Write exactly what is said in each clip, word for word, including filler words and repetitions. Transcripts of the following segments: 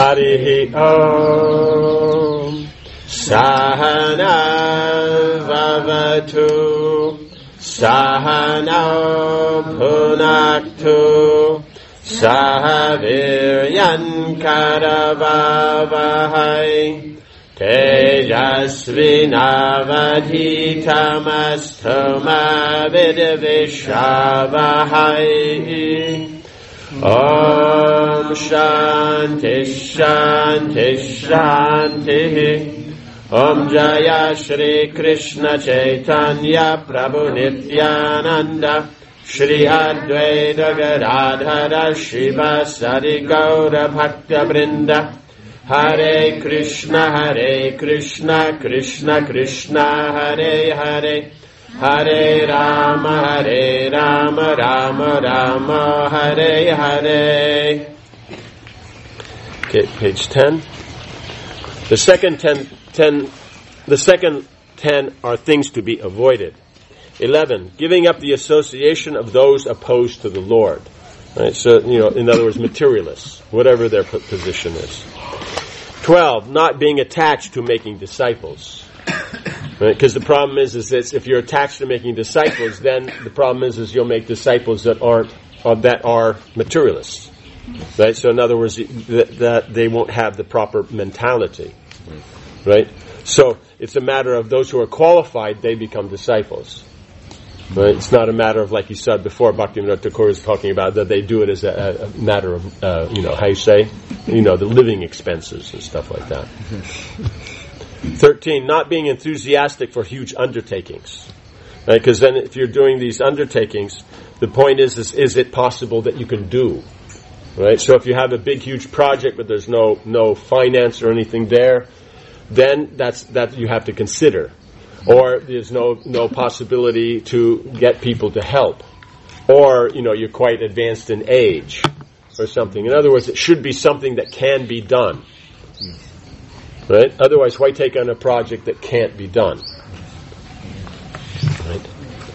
Harihi Om. Sahana Vavatu Sahana Punaktu Sahaviryan Karavavahai Tejasvinavadhitamastu Vidvishavahai. Om Shanti Shanti Shanti. Om Jaya Shri Krishna Chaitanya Prabhu Nityananda Shri Advaita Gadadhara Shivasari Gaura Bhakta Vrinda. Hare Krishna Hare Krishna Krishna Krishna Hare Hare Hare Rama Hare Rama Rama Rama Hare Hare. Okay, page ten. The second ten, ten, the second ten are things to be avoided. Eleven, giving up the association of those opposed to the Lord. Right? So, you know, in other words, materialists, whatever their position is. Twelve, not being attached to making disciples. Because right? The problem is, is that if you're attached to making disciples, then the problem is, is you'll make disciples that aren't, uh, that are materialists. Right? So in other words, that, that they won't have the proper mentality. Right? So it's a matter of those who are qualified, they become disciples. Right? It's not a matter of, like you said before, Bhaktivinoda Thakur is talking about that they do it as a, a matter of, uh, you know, how you say, you know, the living expenses and stuff like that. Thirteen, not being enthusiastic for huge undertakings. Right? Because then if you're doing these undertakings, the point is, is, is it possible that you can do? Right? So if you have a big, huge project, but there's no, no finance or anything there, then that's, that you have to consider. Or there's no, no possibility to get people to help. Or, you know, you're quite advanced in age or something. In other words, it should be something that can be done. Right? Otherwise, why take on a project that can't be done? Right?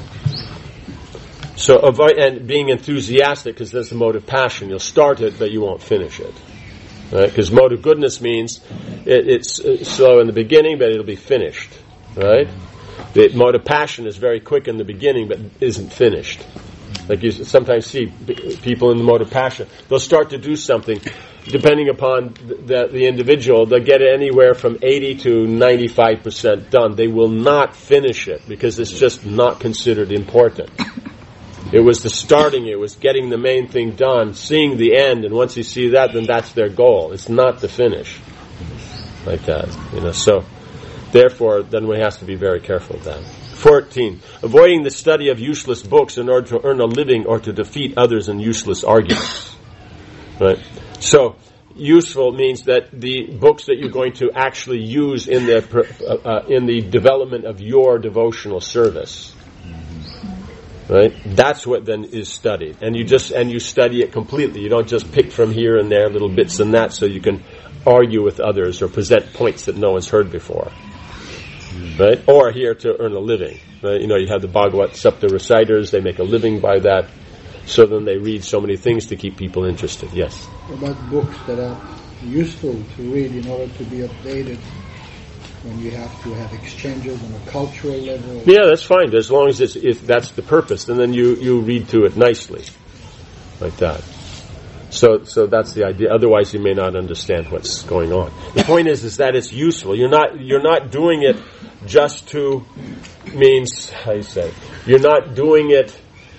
So, avoid, and being enthusiastic, because that's the mode of passion. You'll start it, but you won't finish it. Right? Because mode of goodness means it, it's slow in the beginning, but it'll be finished. Right? The mode of passion is very quick in the beginning, but isn't finished. Like you sometimes see people in the mode of passion. They'll start to do something, depending upon the, the individual, they'll get it anywhere from eighty to ninety-five percent done. They will not finish it, because it's just not considered important. It was the starting, it was getting the main thing done, seeing the end, and once you see that, then that's their goal. It's not the finish. Like that, you know, so... Therefore, then we have to be very careful of that. Fourteen, avoiding the study of useless books in order to earn a living or to defeat others in useless arguments. Right? So, useful means that the books that you're going to actually use in the uh, uh, in the development of your devotional service. Right? That's what then is studied, and you just and you study it completely. You don't just pick from here and there little bits and that, so you can argue with others or present points that no one's heard before. Right? Or here to earn a living. Right? You know, you have the Bhagavad Sapta reciters, they make a living by that, so then they read so many things to keep people interested. Yes? What about books that are useful to read in order to be updated when you have to have exchanges on a cultural level? Yeah, that's fine, as long as it's, if that's the purpose, and then you, you read through it nicely. Like that. So, so that's the idea. Otherwise, you may not understand what's going on. The point is, is that it's useful. You're not, you're not doing it just to, means, how you say, you're not doing it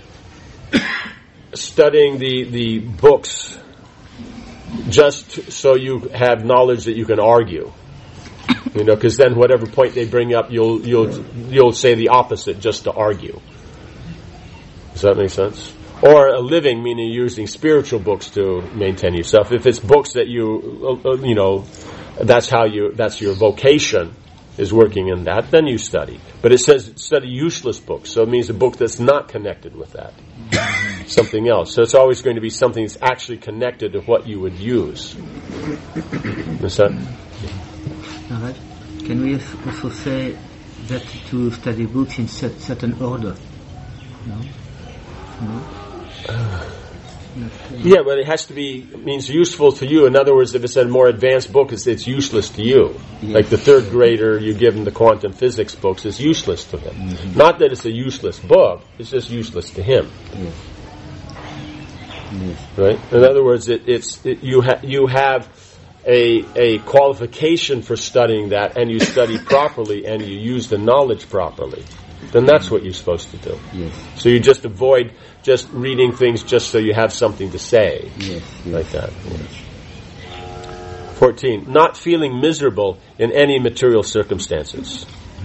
studying the, the books just to, so you have knowledge that you can argue. You know, because then whatever point they bring up, you'll, you'll, you'll say the opposite just to argue. Does that make sense? Or a living, meaning using spiritual books to maintain yourself. If it's books that you, uh, you know, that's how you, that's your vocation, is working in that, then you study. But it says study useless books, so it means a book that's not connected with that. Something else. So it's always going to be something that's actually connected to what you would use. Is that? All right. Can we also say that to study books in certain order? No? No? Yeah, but it has to be, means useful to you. In other words, if it's a more advanced book, it's, it's useless to you. Yes. Like the third grader, you give him the quantum physics books, it's useless to him. Mm-hmm. Not that it's a useless book, it's just useless to him. Yes. Yes. Right? In other words, it, it's it, you, ha- you have a, a qualification for studying that, and you study properly, and you use the knowledge properly. Then that's what you're supposed to do. Yes. So you just avoid just reading things just so you have something to say. Yes, yes. Like that. Yes. fourteen. Not feeling miserable in any material circumstances.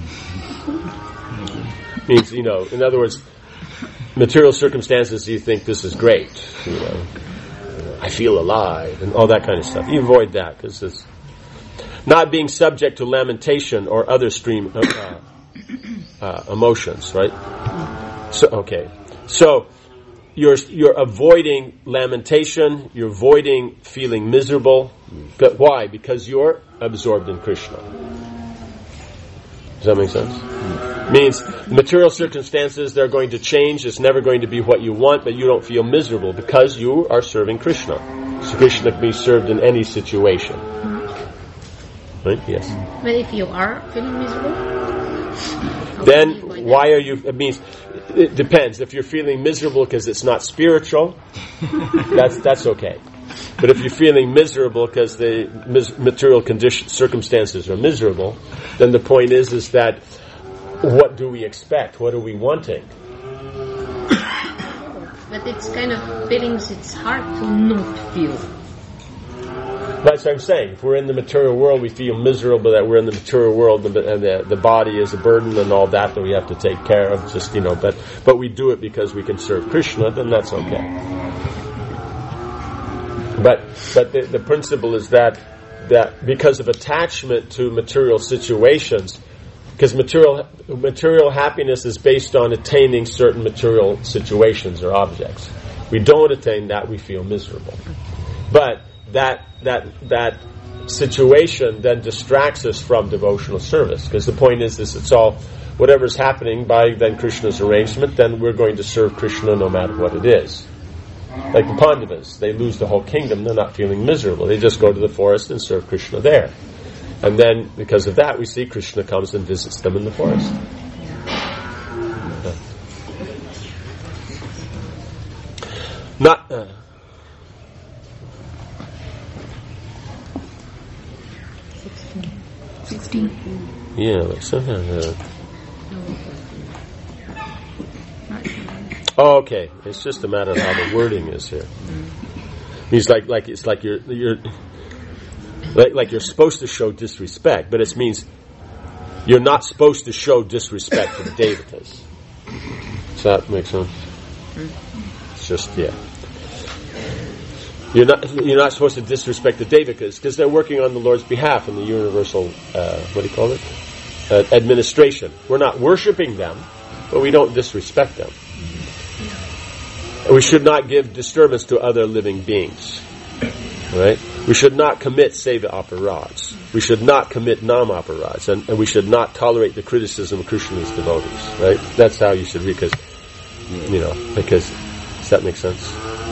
Means, you know, in other words, material circumstances, you think this is great. You know, I feel alive and all that kind of stuff. You avoid that because it's not being subject to lamentation or other stream uh, uh, emotions, right? So, okay. So, you're you're avoiding lamentation, you're avoiding feeling miserable. But why? Because you're absorbed in Krishna. Does that make sense? Mm. Means material circumstances, they're going to change, it's never going to be what you want, but you don't feel miserable because you are serving Krishna. So Krishna can be served in any situation. Right? Yes. But if you are feeling miserable, then why are you, it means, it depends. If you're feeling miserable because it's not spiritual, that's that's okay. But if you're feeling miserable because the mis- material condition, circumstances are miserable, then the point is is that what do we expect? What are we wanting? But it's kind of feelings it's hard to not feel. That's what I'm saying. If we're in the material world, we feel miserable that we're in the material world, and the, the body is a burden and all that that we have to take care of. Just you know, but but we do it because we can serve Krishna. Then that's okay. But but the, the principle is that that because of attachment to material situations, because material material happiness is based on attaining certain material situations or objects. We don't attain that, we feel miserable. But that that that situation then distracts us from devotional service, because the point is this: it's all whatever's happening by then Krishna's arrangement. Then we're going to serve Krishna no matter what it is. Like the Pandavas, they lose the whole kingdom, they're not feeling miserable. They just go to the forest and serve Krishna there. And then because of that, we see Krishna comes and visits them in the forest. Yeah. Not. Uh, Sixteen. Yeah, like something. Uh, oh, okay. It's just a matter of how the wording is here. Means like like it's like you're you're like like you're supposed to show disrespect, but it means you're not supposed to show disrespect to the devatas. Does that make sense? It's just yeah. You're not you're not supposed to disrespect the devatas because they're working on the Lord's behalf in the universal uh, what do you call it uh, administration. We're not worshiping them, but we don't disrespect them. We should not give disturbance to other living beings. Right? We should not commit seva aparads. We should not commit nam aparads, and, and we should not tolerate the criticism of Krishna's devotees. Right? That's how you should read, because you know, because does that make sense?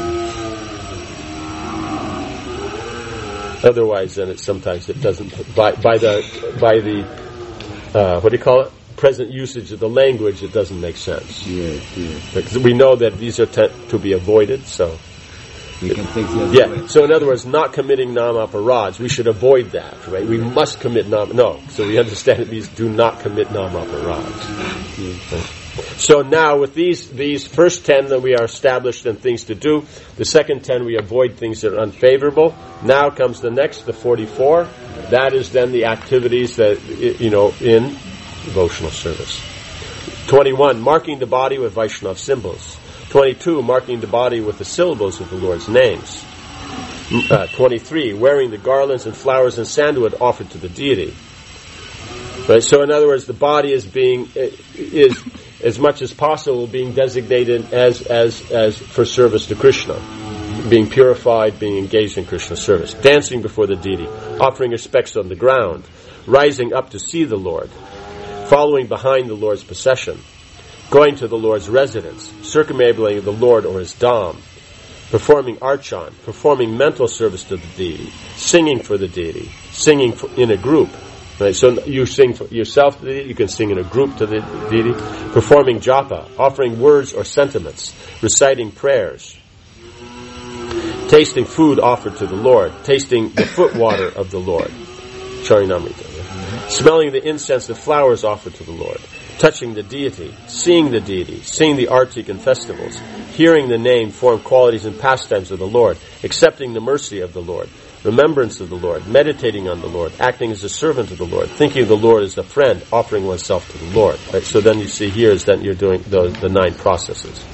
Otherwise, then it sometimes it doesn't. By by the by the uh, what do you call it? Present usage of the language, it doesn't make sense. Yes, yes. Because we know that these are te- to be avoided. So we can take the other yeah. way. So in other words, not committing nam aparads, we should avoid that, right? We must commit nam. No. So we understand it means do not commit nam aparads. Yes. Right? So now with these these first ten that we are established in things to do, the second ten we avoid things that are unfavorable. Now comes the next, the forty-four. That is then the activities that, you know, in devotional service. twenty-one, marking the body with Vaishnava symbols. twenty-two, marking the body with the syllables of the Lord's names. Uh, twenty-three, wearing the garlands and flowers and sandalwood offered to the deity. Right? So in other words, the body is being is as much as possible being designated as as as for service to Krishna, being purified, being engaged in Krishna service, dancing before the deity, offering respects on the ground, rising up to see the Lord, following behind the Lord's procession, going to the Lord's residence, circumambulating the Lord or his dham, performing archan, performing mental service to the deity, singing for the deity, singing for, in a group. Right? So you sing for yourself to the deity, you can sing in a group to the deity, performing japa, offering words or sentiments, reciting prayers, tasting food offered to the Lord, tasting the foot water of the Lord, Charinamrita, yeah? Smelling the incense of flowers offered to the Lord, touching the deity, seeing the deity, seeing the artik and festivals, hearing the name, form, qualities, and pastimes of the Lord, accepting the mercy of the Lord, remembrance of the Lord, meditating on the Lord, acting as a servant of the Lord, thinking of the Lord as a friend, offering oneself to the Lord. Right? So then you see here is that you're doing those, the nine processes.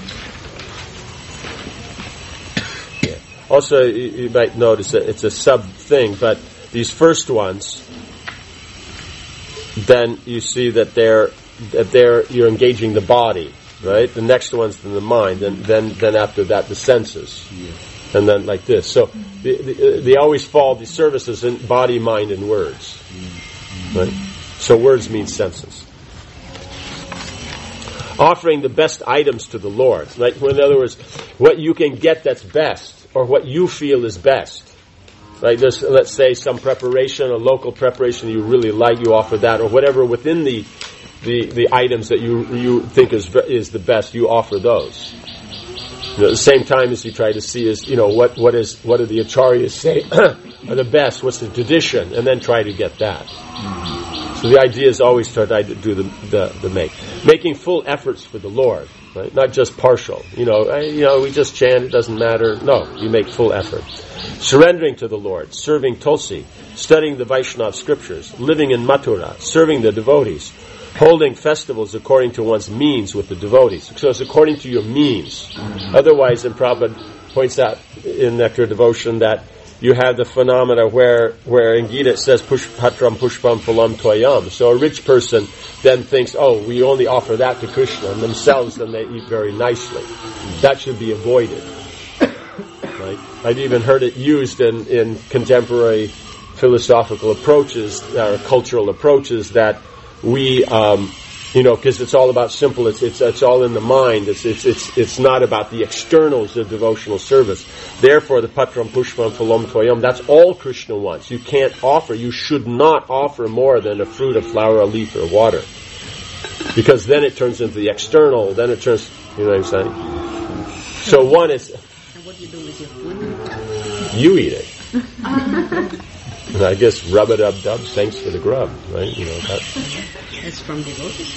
Yeah. Also, you, you might notice that it's a sub thing, but these first ones, then you see that they're that they're you're engaging the body, right? The next one's in the mind, and then then after that the senses, yeah. And then like this. So the, the, they always fall these services in body, mind, and words, mm-hmm. Right? So words mean senses. Offering the best items to the Lord, right? In other words, what you can get that's best, or what you feel is best. Right, there's, let's say, some preparation, a local preparation you really like, you offer that, or whatever within the the, the items that you you think is is the best, you offer those. You know, at the same time as you try to see is, you know, what what is what do the acharyas say are the best? What's the tradition, and then try to get that. So the idea is always to try to do the the, the make making full efforts for the Lord, right? Not just partial. You know, I, you know, we just chant, it doesn't matter. No, you make full effort. Surrendering to the Lord, serving Tulsi, studying the Vaishnava scriptures, living in Mathura, serving the devotees, holding festivals according to one's means with the devotees. So it's according to your means. Mm-hmm. Otherwise, and Prabhupada points out in Nectar Devotion that you have the phenomena where, where in Gita it says, Pushpatram Pushpam Phalam Toyam. So a rich person then thinks, oh, we only offer that to Krishna, and themselves then they eat very nicely. That should be avoided. Right? I've even heard it used in, in contemporary philosophical approaches, or cultural approaches, that we, um, you know, because it's all about simple. It's it's it's all in the mind. It's it's it's it's not about the externals of devotional service. Therefore, the Patram Pushpam Phalam Toyam, that's all Krishna wants. You can't offer. You should not offer more than a fruit, a flower, a leaf, or water, because then it turns into the external. Then it turns. You know what I'm saying? So one is. What do you do with your food? You eat it. And I guess rub it up, dub. Thanks for the grub, right? You know that. That's from devotees.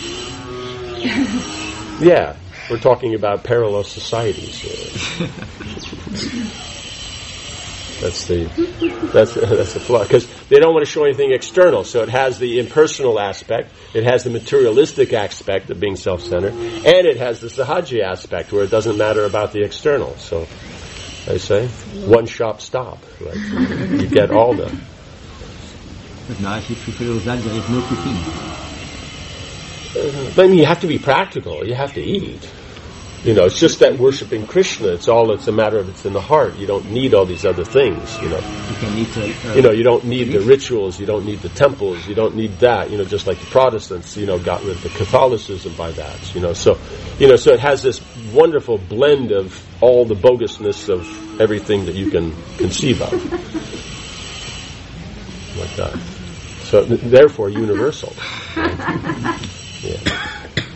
Yeah, we're talking about parallel societies. That's the that's that's the flaw, because they don't want to show anything external. So it has the impersonal aspect, it has the materialistic aspect of being self-centered, and it has the sahaja aspect where it doesn't matter about the external. So I say one shop stop, right? You get all the. But now, if you fulfill that, there is no cooking. Uh, I mean, you have to be practical. You have to eat. You know, it's just that worshiping Krishna. It's all. It's a matter of it's in the heart. You don't need all these other things. You know. You can eat. Uh, uh, you know, you don't need the rituals. You don't need the temples. You don't need that. You know, just like the Protestants, you know, got rid of the Catholicism by that. You know, so you know, so it has this wonderful blend of all the bogusness of everything that you can conceive of, like that. So th- therefore, universal. Right? Yeah.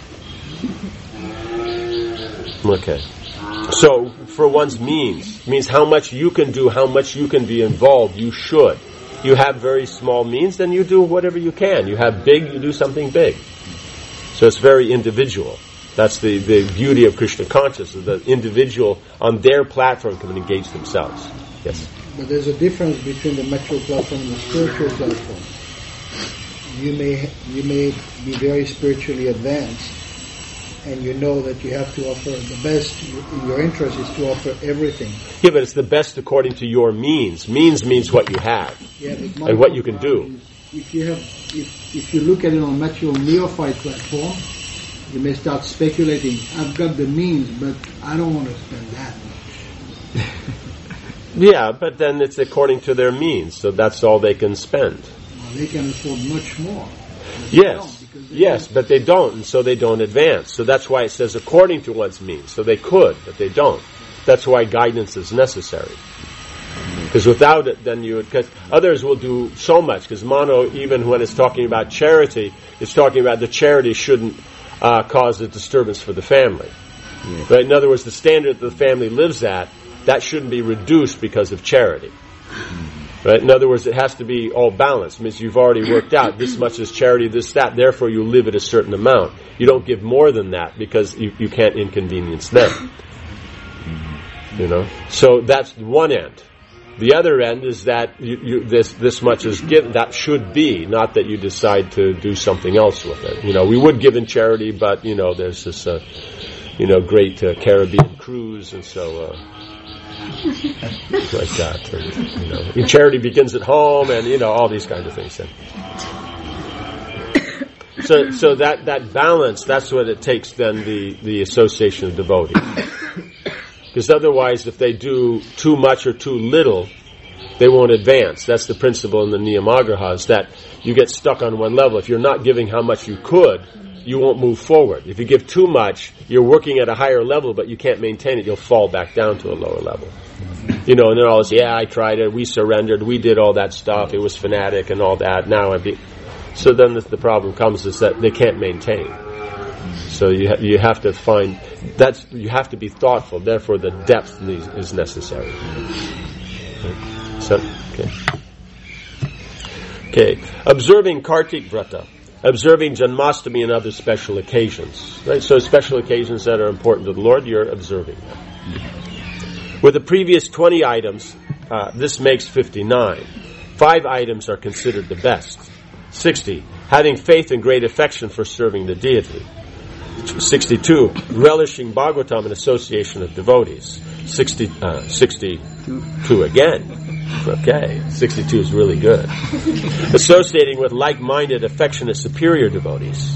Okay. So, for one's means, means how much you can do, how much you can be involved, you should. You have very small means, then you do whatever you can. You have big, you do something big. So it's very individual. That's the, the beauty of Krishna consciousness. The individual on their platform can engage themselves. Yes? But there's a difference between the material platform and the spiritual platform. You may you may be very spiritually advanced, and you know that you have to offer the best. Your interest is to offer everything. Yeah, but it's the best according to your means. Means means what you have, yeah, and what you can do. If you have, if if you look at it on a material neophyte platform, you may start speculating. I've got the means, but I don't want to spend that much. Yeah, but then it's according to their means, so that's all they can spend. Well, they can afford much more. Yes, yes, don't. But they don't, and so they don't advance. So that's why it says according to one's means. So they could, but they don't. That's why guidance is necessary. Because without it, then you would, because others will do so much, because Mano, even when it's talking about charity, it's talking about the charity shouldn't uh, cause a disturbance for the family. Yeah. Right? In other words, the standard that the family lives at, that shouldn't be reduced because of charity. Mm-hmm. Right? In other words, it has to be all balanced. It means you've already worked out this much is charity, this, that, therefore you live at a certain amount. You don't give more than that because you, you can't inconvenience them. Mm-hmm. You know? So that's one end. The other end is that you, you, this this much is given. That should be, not that you decide to do something else with it. You know, we would give in charity, but you know, there's this, uh, you know, great uh, Caribbean cruise, and so uh, like that. And, you know, and charity begins at home, and you know, all these kinds of things. And so, so that that balance, that's what it takes. Then the the association of devotees. Because otherwise, if they do too much or too little, they won't advance. That's the principle in the Niyamagrahas, that you get stuck on one level. If you're not giving how much you could, you won't move forward. If you give too much, you're working at a higher level, but you can't maintain it. You'll fall back down to a lower level. You know, and they're always, yeah, I tried it, we surrendered, we did all that stuff, it was fanatic and all that. Now I'm be-. So then the, the problem comes is that they can't maintain. So you ha- you have to find that's you have to be thoughtful. Therefore, the depth is, is necessary. Okay. So okay, okay. Observing Kartik Vrata, observing Janmashtami and other special occasions. Right. So special occasions that are important to the Lord, you're observing them. With the previous twenty items, uh, this makes fifty-nine. Five items are considered the best. Sixty. Having faith and great affection for serving the deity. sixty-two, relishing Bhagavatam and association of devotees. sixty, uh, sixty-two again. Okay, sixty-two is really good. Associating with like-minded, affectionate, superior devotees.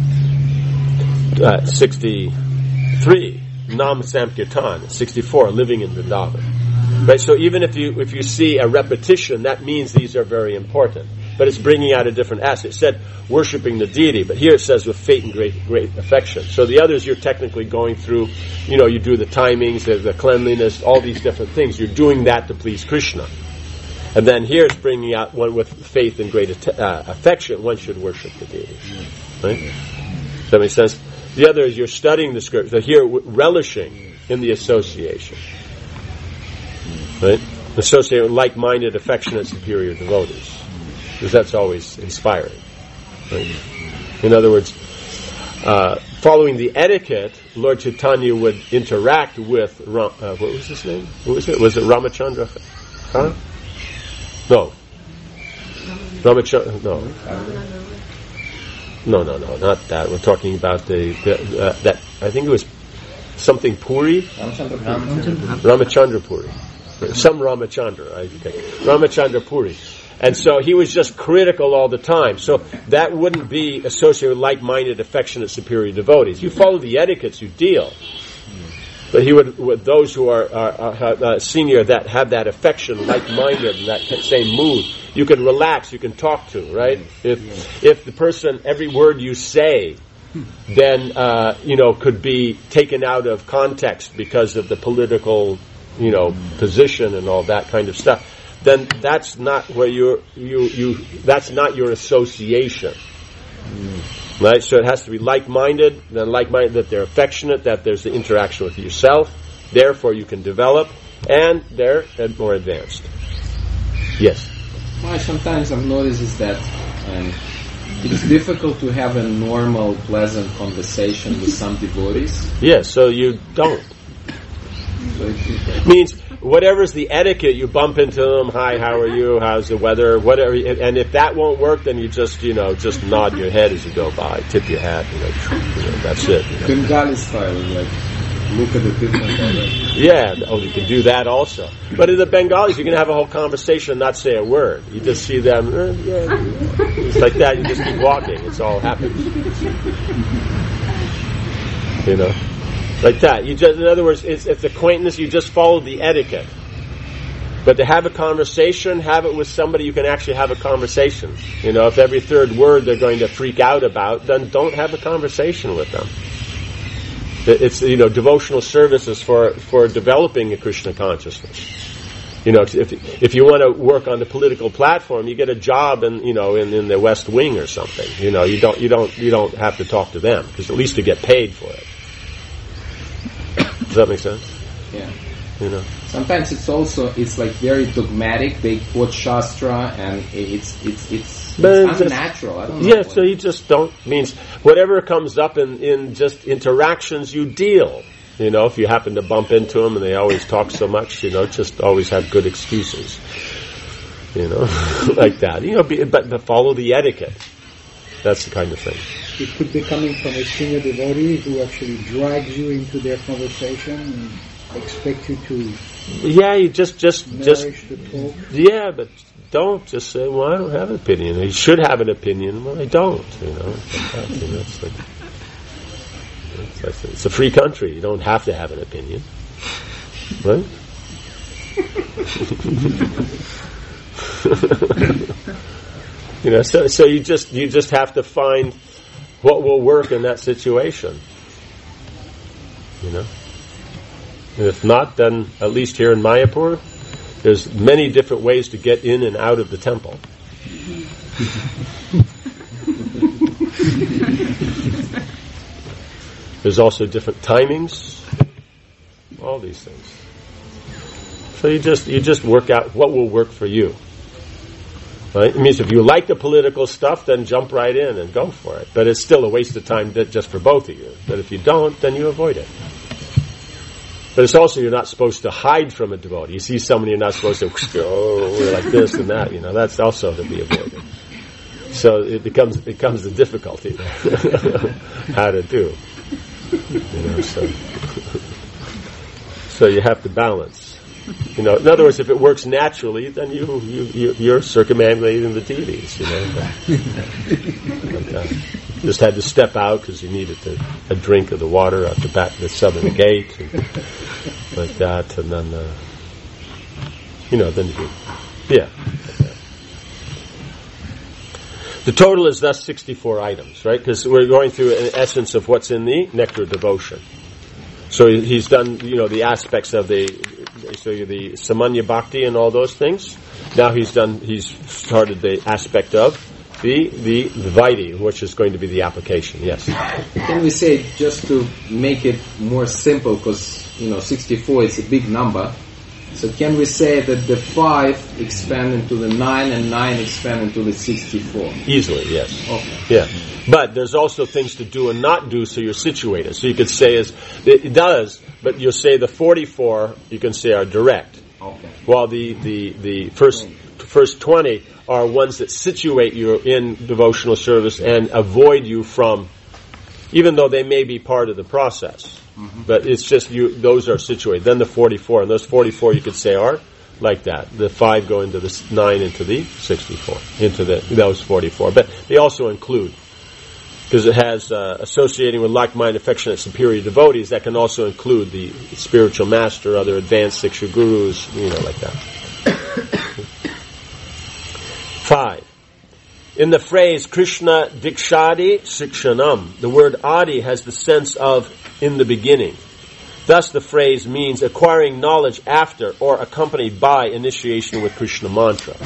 Uh, sixty-three, Nam Samkirtan. sixty-four, living in Vrindavan. Right, so even if you if you see a repetition, that means these are very important. But it's bringing out a different aspect. It said worshiping the deity, but here it says with faith and great great affection. So the others you're technically going through, you know, you do the timings, the, the cleanliness, all these different things. You're doing that to please Krishna. And then here it's bringing out one with faith and great uh, affection, one should worship the deity. Right? Does that make sense? The other is you're studying the scripture. So here, relishing in the association. Right? Associated with like-minded, affectionate, superior devotees. Because that's always inspiring. Right? In other words, uh, following the etiquette, Lord Chaitanya would interact with, Ram, uh, what was his name? What was it? Was it Ramachandra? Huh? No. Ramachandra, no. No, no, no, not that. We're talking about the, the uh, that, I think it was something Puri? Ramachandra, Ramachandra Puri. Some Ramachandra, I think. Ramachandra Puri. And so he was just critical all the time. So that wouldn't be associated with like-minded, affectionate, superior devotees. You follow the etiquettes, you deal. But he would, with those who are, are, are uh, senior, that have that affection, like-minded, and that same mood, you can relax, you can talk to, right? If if the person, every word you say, then, uh, you know, could be taken out of context because of the political, you know, position and all that kind of stuff, then that's not where you're, you, you, that's not your association. Mm. Right? So it has to be like-minded, then like-minded, that they're affectionate, that there's the interaction with yourself, therefore you can develop, and they're more advanced. Yes? Well, sometimes I've noticed is that um, it's difficult to have a normal, pleasant conversation with some devotees. Yes, so you don't. So it means whatever's the etiquette, you bump into them. Hi, how are you? How's the weather? Whatever. And if that won't work, then you just, you know, just nod your head as you go by, tip your hat. You know, you know that's it. You know. Bengali style, like look at the different direction. Yeah. Oh, you can do that also. But in the Bengalis, you can have a whole conversation and not say a word. You just see them. Uh, yeah, it's like that. You just keep walking. It's all happening. You know. Like that. You just, in other words, it's, it's acquaintance. You just follow the etiquette. But to have a conversation, have it with somebody you can actually have a conversation. You know, if every third word they're going to freak out about, then don't have a conversation with them. It's, you know, devotional services for, for developing a Krishna consciousness. You know, if if you want to work on the political platform, you get a job in, you know, in, in the West Wing or something. You know, you don't you don't you don't have to talk to them, because at least you get paid for it. Does that make sense? Yeah. You know. Sometimes it's also it's like very dogmatic. They quote Shastra, and it's it's it's, it's unnatural. I don't know. Yeah, so you just don't means whatever comes up in in just interactions you deal. You know, if you happen to bump into them and they always talk so much, you know, just always have good excuses. You know, like that. You know, be, but, but follow the etiquette. That's the kind of thing. It could be coming from a senior devotee who actually drags you into their conversation and expects you to. Yeah, you just just just. The talk. Yeah, but don't just say, "Well, I don't have an opinion." You should have an opinion. Well, I don't. You know, you know it's like. It's a free country. You don't have to have an opinion, right? You know, so so you just you just have to find what will work in that situation. You know, and if not, then at least here in Mayapur, there's many different ways to get in and out of the temple. There's also different timings, all these things. So you just you just work out what will work for you. Right? It means if you like the political stuff, then jump right in and go for it. But it's still a waste of time just for both of you. But if you don't, then you avoid it. But it's also you're not supposed to hide from a devotee. You see someone, you're not supposed to oh we're like this and that. You know, that's also to be avoided. So it becomes it becomes the difficulty there. How to do. You know, so so you have to balance. You know, in other words, if it works naturally, then you you, you you're circumambulating the deities. You know, but, uh, just had to step out because you needed to, a drink of the water out the back of the southern gate, and like that, and then uh, you know, then you, yeah. The total is thus sixty-four items, right? Because we're going through an essence of what's in the nectar devotion. So he's done, you know, the aspects of the, so the Samanya Bhakti and all those things. Now he's done, he's started the aspect of the the Vaidhi, which is going to be the application. Yes. Can we say, just to make it more simple, because you know, sixty-four is a big number. So can we say that the five expand into the nine and nine expand into the sixty-four? Easily, yes. Okay. Yeah. But there's also things to do and not do, so you're situated. So you could say is it does, but you'll say the forty-four you can say are direct. Okay. While the, the, the first first twenty are ones that situate you in devotional service and avoid you from, even though they may be part of the process. Mm-hmm. But it's just you; those are situated. Then the forty-four, and those forty-four you could say are like that. The five go into the nine, into the sixty-four, into the those forty-four. But they also include, because it has uh, associating with like-minded, affectionate, superior devotees. That can also include the spiritual master, other advanced Siksha gurus, you know, like that. Five. In the phrase Krishna Dikshadi Sikshanam, the word Adi has the sense of in the beginning. Thus the phrase means acquiring knowledge after or accompanied by initiation with Krishna mantra.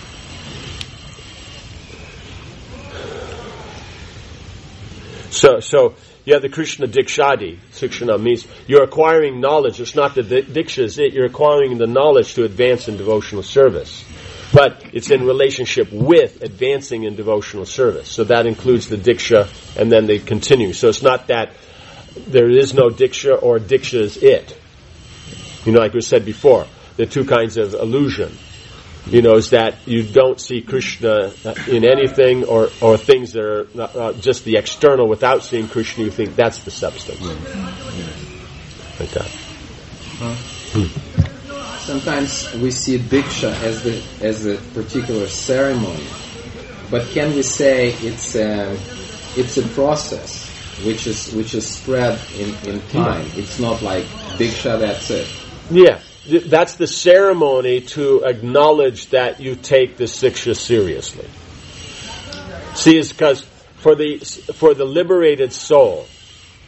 So, so you have the Krishna Dikshadi Sikshanam, means you're acquiring knowledge. It's not the Diksha is it, you're acquiring the knowledge to advance in devotional service. But it's in relationship with advancing in devotional service. So that includes the Diksha, and then they continue. So it's not that there is no Diksha or Diksha is it. You know, like we said before, there are two kinds of illusion. You know, is that you don't see Krishna in anything, or, or things that are uh, just the external without seeing Krishna, you think that's the substance. Like that. Huh? Hmm. Sometimes we see Diksha as the as a particular ceremony, but can we say it's a, it's a process which is which is spread in, in time? Yeah. It's not like Diksha, that's it. Yeah, that's the ceremony to acknowledge that you take the Siksha seriously. See, it's because for the for the liberated soul,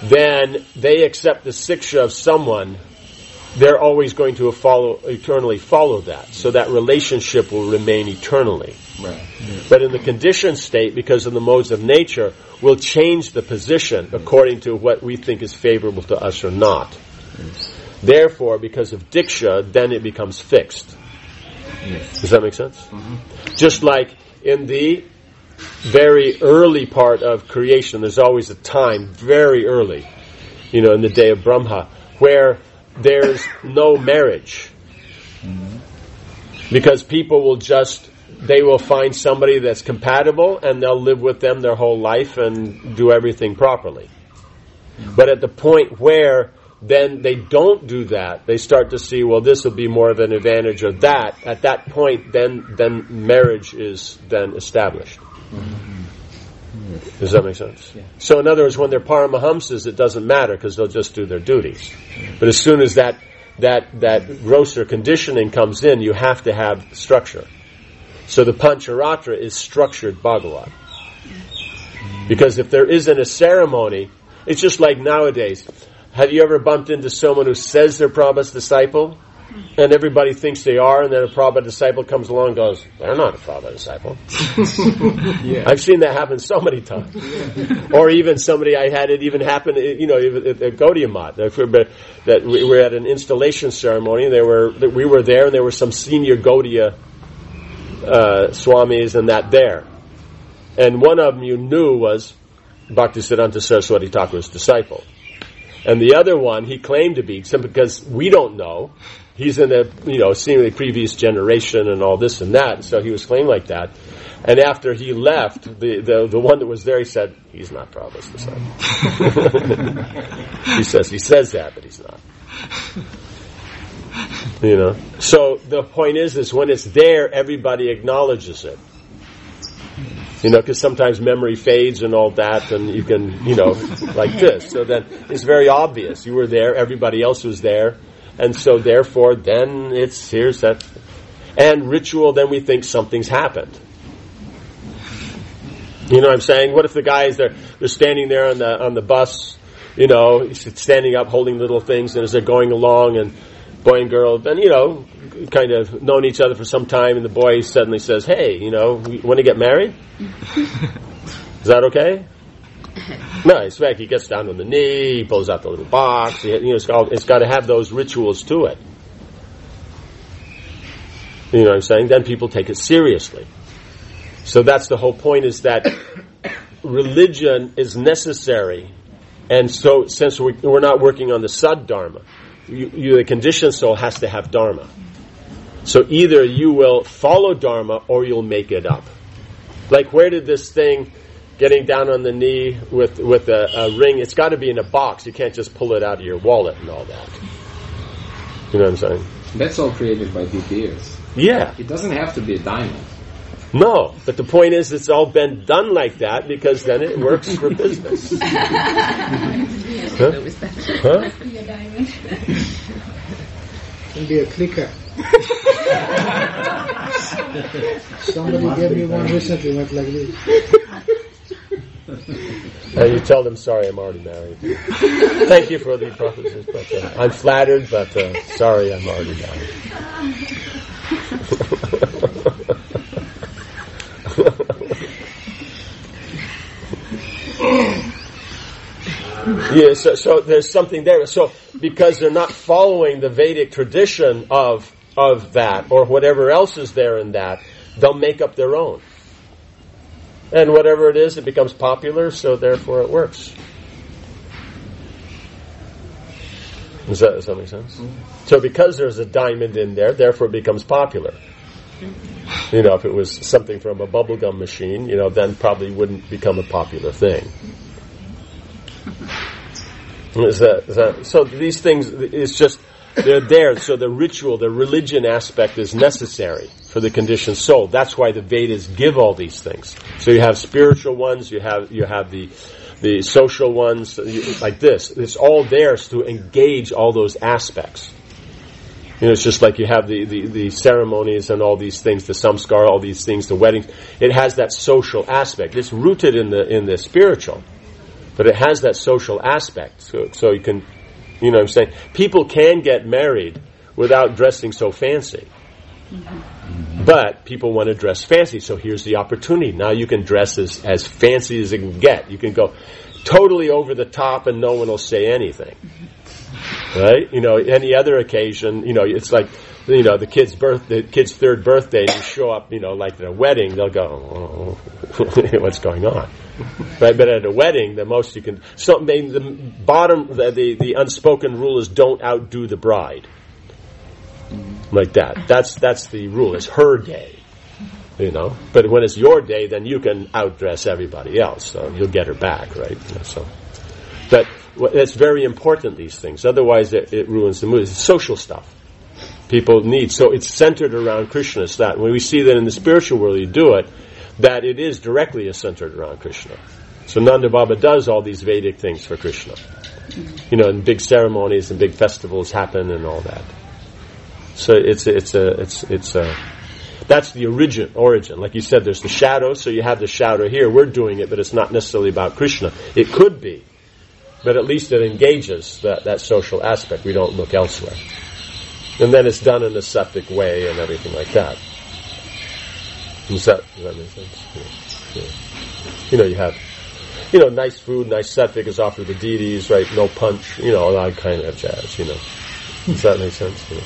then they accept the siksha of someone, they're always going to follow, eternally follow that. So that relationship will remain eternally. Right. But in the conditioned state, because of the modes of nature, we'll change the position according to what we think is favorable to us or not. Therefore, because of diksha, then it becomes fixed. Yes. Does that make sense? Mm-hmm. Just like in the very early part of creation, there's always a time, very early, you know, in the day of Brahma, where there's no marriage. Mm-hmm. Because people will just, they will find somebody that's compatible and they'll live with them their whole life and do everything properly. Mm-hmm. But at the point where then they don't do that, they start to see, well, this will be more of an advantage of that. At that point, then then marriage is then established. Mm-hmm. Does that make sense? Yeah. So in other words, when they're Paramahamsas, it doesn't matter because they'll just do their duties. But as soon as that that that grosser conditioning comes in, you have to have structure. So the Pancharatra is structured Bhagavat. Because if there isn't a ceremony, it's just like nowadays. Have you ever bumped into someone who says they're Prabhupada's disciple? And everybody thinks they are, and then a Prabhupada disciple comes along and goes, they're not a Prabhupada disciple. Yeah. I've seen that happen so many times. Or even somebody, I had it even happen, you know, at Gaudiya Math, that we were at an installation ceremony, and they were, we were there, and there were some senior Gaudiya uh, Swamis and that there. And one of them you knew was Bhaktisiddhanta Saraswati Thakur's disciple. And the other one, he claimed to be, simply because we don't know. He's in a, you know, seemingly previous generation and all this and that, so he was claimed like that. And after he left, the, the, the one that was there, he said, he's not Prabhupada's disciple. he says, he says that, but he's not. You know? So the point is, is when it's there, everybody acknowledges it. You know, because sometimes memory fades and all that, and you can, you know, like this. So then it's very obvious. You were there, everybody else was there, and so therefore then it's, here's that. And ritual, then we think something's happened. You know what I'm saying? What if the guys, they're, they're standing there on the on the bus, you know, he's standing up holding little things, and as they're going along, and boy and girl, then, you know, kind of known each other for some time, and the boy suddenly says, hey, you know, we want to get married? Is that okay? No, in fact, he gets down on the knee, he pulls out the little box, he, you know, it's got, it's got to have those rituals to it. You know what I'm saying? Then people take it seriously. So that's the whole point, is that religion is necessary, and so since we, we're not working on the Sad-dharma, You, you, the conditioned soul has to have dharma. So either you will follow dharma or you'll make it up. Like, where did this thing, getting down on the knee with with a, a ring, it's got to be in a box. You can't just pull it out of your wallet and all that. You know what I'm saying? That's all created by De Beers. Yeah. It doesn't have to be a diamond. No, but the point is, it's all been done like that because then it works for business. Huh? Huh? Can be a clicker. Somebody gave me one recently, went like this. And you tell them, sorry, I'm already married. Thank you for the proposition, but uh, I'm flattered, but uh, sorry, I'm already married. Yeah, so, so there's something there. So because they're not following the Vedic tradition of of that or whatever else is there in that, they'll make up their own. And whatever it is, it becomes popular, so therefore it works. Does that, does that make sense? So because there's a diamond in there, therefore it becomes popular. You know, if it was something from a bubblegum machine, you know, then probably wouldn't become a popular thing. Is that, is that, so these things, it's just, they're there, so the ritual, the religion aspect is necessary for the conditioned soul. That's why the Vedas give all these things. So you have spiritual ones, you have you have the the social ones, like this. It's all there to engage all those aspects. You know, it's just like you have the, the, the ceremonies and all these things, the samskara, all these things, the weddings. It has that social aspect. It's rooted in the in the spiritual. But it has that social aspect. So, so you can, you know what I'm saying? People can get married without dressing so fancy. Mm-hmm. But people want to dress fancy, so here's the opportunity. Now you can dress as, as fancy as it can get. You can go totally over the top and no one will say anything. Right? You know, any other occasion, you know, it's like, you know, the kid's birth, the kid's third birthday, you show up, you know, like at a wedding, they'll go, oh, what's going on? Right? But at a wedding, the most you can, so the bottom, the, the, the unspoken rule is don't outdo the bride. Like that. That's, that's the rule. It's her day. You know? But when it's your day, then you can outdress everybody else. So you'll get her back, right? So, but it's very important, these things. Otherwise, it, it ruins the mood. It's social stuff. People need. So it's centered around Krishna. It's that. When we see that in the spiritual world, you do it, that it is directly centered around Krishna. So Nanda Baba does all these Vedic things for Krishna. You know, and big ceremonies and big festivals happen and all that. So it's it's a it's it's a that's the origin origin. Like you said, there's the shadow. So you have the shadow here. We're doing it, but it's not necessarily about Krishna. It could be, but at least it engages that that social aspect. We don't look elsewhere, and then it's done in a sattvic way and everything like that. Does that, does that make sense? Yeah. Yeah. You know, you have you know nice food, nice sattvic is offered to the deities, right? No punch, you know, all that kind of jazz. You know, does that make sense? You know?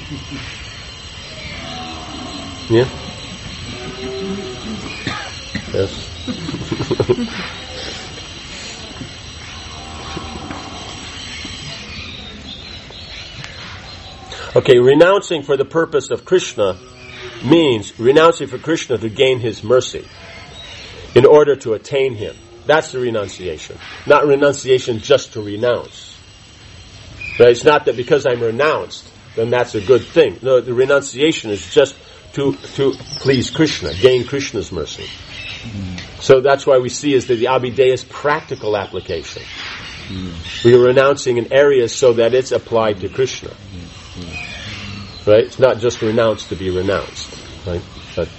Yeah? Yes. Okay, renouncing for the purpose of Krishna means renouncing for Krishna to gain his mercy in order to attain him. That's the renunciation. Not renunciation just to renounce. Right? It's not that because I'm renounced, then that's a good thing. No, the renunciation is just to to please Krishna, gain Krishna's mercy. Mm. So that's why we see is that the Abhideya is practical application. Mm. We are renouncing in areas so that it's applied to Krishna. Mm. Right? It's not just renounced to be renounced. Right? But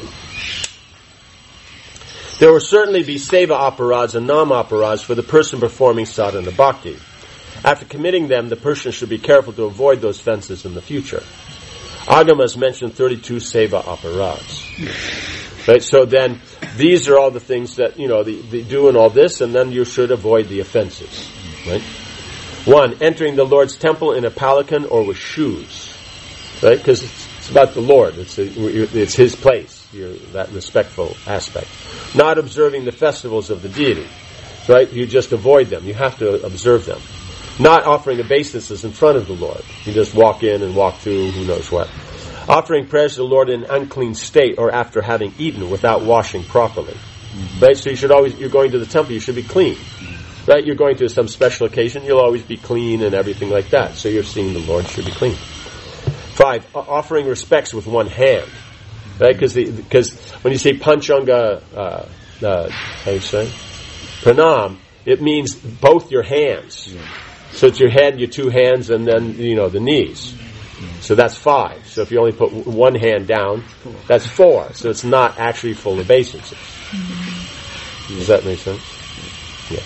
there will certainly be seva aparads and nam aparads for the person performing sadhana bhakti. After committing them, the person should be careful to avoid those fences in the future. Agamas mentioned thirty-two seva aparads. Right? So then, these are all the things that, you know, they, they do in all this, and then you should avoid the offenses. Right? One, entering the Lord's temple in a palakan or with shoes. Right? Because it's, it's about the Lord. It's a, it's His place. You're, that respectful aspect. Not observing the festivals of the deity. Right? You just avoid them. You have to observe them. Not offering obeisances in front of the Lord. You just walk in and walk through who knows what. Offering prayers to the Lord in an unclean state or after having eaten without washing properly. Mm-hmm. Right? So you should always, you're going to the temple, you should be clean. Mm-hmm. Right? You're going to some special occasion, you'll always be clean and everything like that. So you're seeing the Lord should be clean. Five, offering respects with one hand. Right? Because when you say panchanga, uh, uh, how do you say? Pranam, it means both your hands. Yeah. So it's your head, your two hands, and then, you know, the knees. So that's five. So if you only put one hand down, that's four. So it's not actually full obeisances. Does that make sense? Yeah.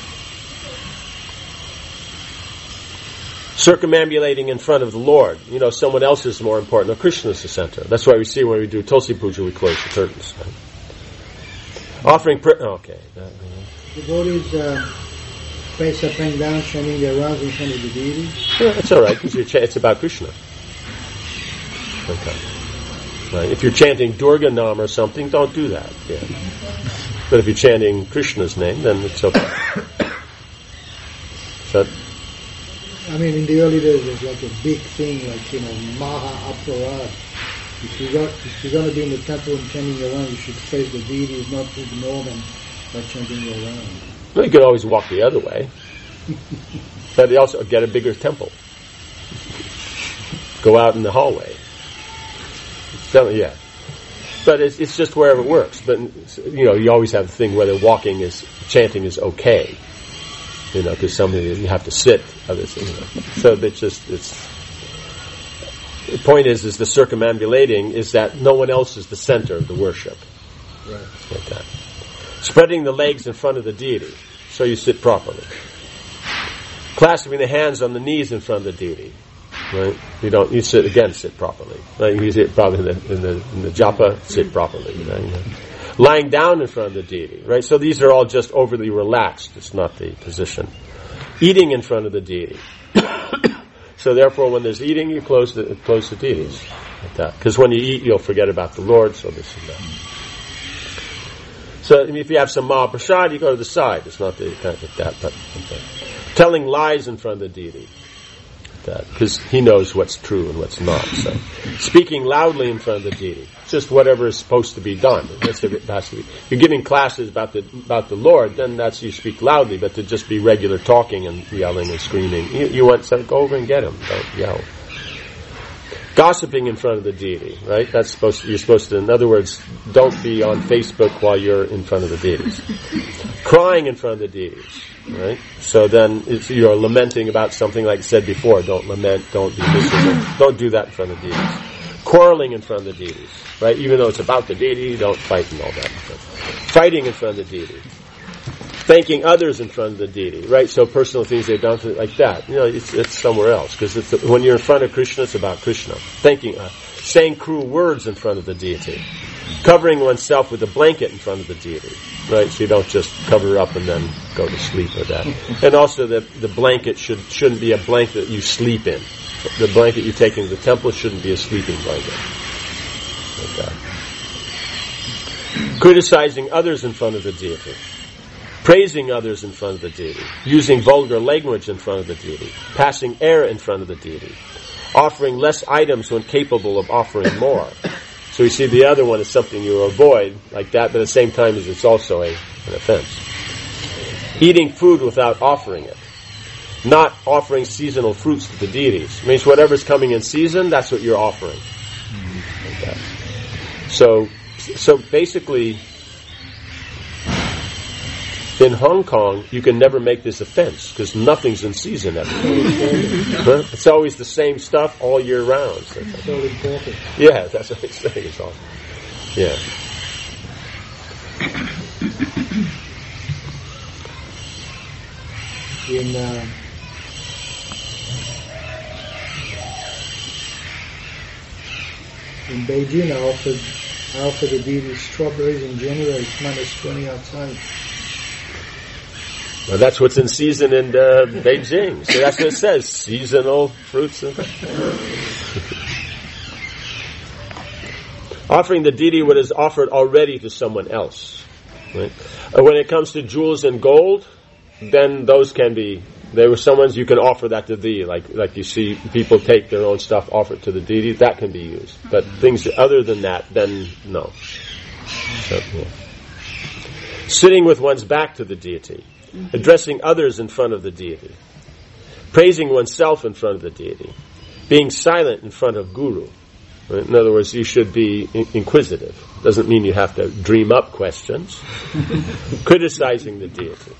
Circumambulating in front of the Lord. You know, someone else is more important. No, Krishna is the center. That's why we see when we do Tulsi Puja, we close the curtains. Offering prayer. Oh, okay. Devotees uh, face up and down, shining their rounds in front of the deity. Yeah, that's all right, because ch- it's about Krishna. Okay. Right. If you're chanting Durga Nam or something, don't do that. Yeah. But if you're chanting Krishna's name, then it's okay. So, I mean, in the early days, there's like a big thing, like, you know, Maha Aparad. If you're, got, if you're going to be in the temple and chanting your round, you should face the deities, not ignore them by chanting your round. Well, you could always walk the other way. But you also get a bigger temple. Go out in the hallway. So, yeah. But it's, it's just wherever it works. But, you know, you always have the thing whether walking is, chanting is okay. You know, because somebody, you have to sit. Others, you know. So it's just, it's, the point is, is the circumambulating is that no one else is the center of the worship. Right. Like that. Spreading the legs in front of the deity. so you sit properly. Clasping the hands on the knees in front of the deity. Right? You don't. You sit again. Sit properly. Right? You sit probably in the in the, in the japa. Sit properly. You know, you know. Lying down in front of the deity. Right. So these are all just overly relaxed. It's not the position. Eating in front of the deity. So therefore, when there's eating, you close the close the deities like that. Because when you eat, you'll forget about the Lord. So this is that. So if you have some Mahaprasad, you go to the side. It's not the kind of like that, but okay. Telling lies in front of the deity. That because he knows what's true and what's not. So, speaking loudly in front of the deity, just whatever is supposed to be done. That's it has to be. You're giving classes about the about the Lord, then that's you speak loudly. But to just be regular talking and yelling and screaming, you, you want to go over and get him. Don't yell. Gossiping in front of the deity, right? That's supposed to, you're supposed to. In other words, don't be on Facebook while you're in front of the deities. Crying in front of the deities. Right? So then if you're lamenting about something like I said before, don't lament, don't be miserable, don't do that in front of the deities. Quarreling in front of the deities, right? Even though it's about the deity, don't fight and all that. Fighting in front of the deity. Thanking others in front of the deity, right? So personal things they've done like that. You know, it's, it's somewhere else. Because when you're in front of Krishna, it's about Krishna. Thanking, uh, saying cruel words in front of the deity. Covering oneself with a blanket in front of the deity, right? So you don't just cover up and then go to sleep with that. And also the the blanket should, shouldn't be a blanket that you sleep in. The blanket you take into the temple shouldn't be a sleeping blanket. Like that. Criticizing others in front of the deity. Praising others in front of the deity. Using vulgar language in front of the deity. Passing air in front of the deity. Offering less items when capable of offering more. So you see the other one is something you avoid like that, but at the same time as it's also a, an offense. Eating food without offering it. Not offering seasonal fruits to the deities. It means whatever's coming in season, that's what you're offering. Like that. So, so basically, in Hong Kong, you can never make this offense because nothing's in season every day. Huh? It's always the same stuff all year round. So so important. Yeah, that's what it's saying. It's awesome. Yeah. In uh, in Beijing, I offered I offered the deities strawberries in January. It's minus twenty outside. Well, that's what's in season in uh, Beijing. So that's what it says, seasonal fruits. And offering the deity what is offered already to someone else. Right? Uh, when it comes to jewels and gold, then those can be, there were some ones you can offer that to thee, like like you see people take their own stuff, offer it to the deity, that can be used. But things other than that, then no. So, yeah. Sitting with one's back to the deity. Addressing others in front of the deity. Praising oneself in front of the deity. Being silent in front of Guru. Right? In other words, you should be in- inquisitive. Doesn't mean you have to dream up questions. Criticizing the deity.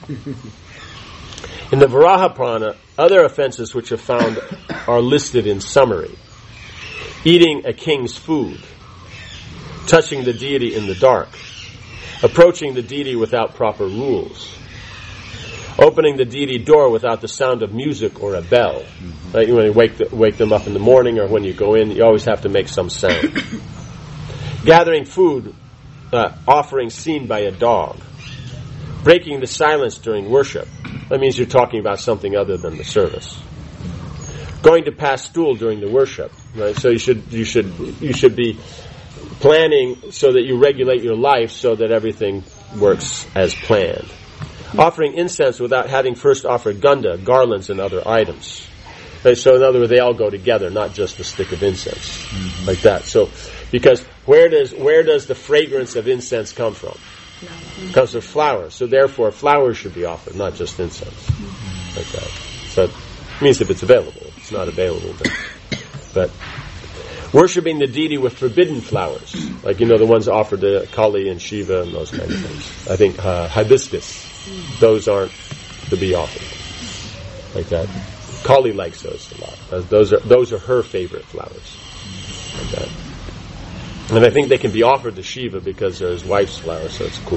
In the Varaha Purana, other offenses which are found are listed in summary. Eating a king's food. Touching the deity in the dark. Approaching the deity without proper rules. Opening the deity door without the sound of music or a bell. Mm-hmm. Right? When you wake, the, wake them up in the morning or when you go in, you always have to make some sound. Gathering food, uh, offering seen by a dog. Breaking the silence during worship. That means you're talking about something other than the service. Going to pass stool during the worship. Right? So you should you should you should be planning so that you regulate your life so that everything works as planned. Offering incense without having first offered ganda, garlands, and other items. Right, so in other words, they all go together, not just the stick of incense, mm-hmm. like that. So, because where does where does the fragrance of incense come from? Mm-hmm. It comes from flowers. So therefore, flowers should be offered, not just incense, mm-hmm. like that. So it means if it's available. If it's not available, but, but worshipping the deity with forbidden flowers, like you know the ones offered to Kali and Shiva and those kind of things. I think uh, hibiscus. Those aren't to be offered like that. Kali likes those a lot. Those are those are her favorite flowers. Like that. And I think they can be offered to Shiva because they're his wife's flowers, so it's cool.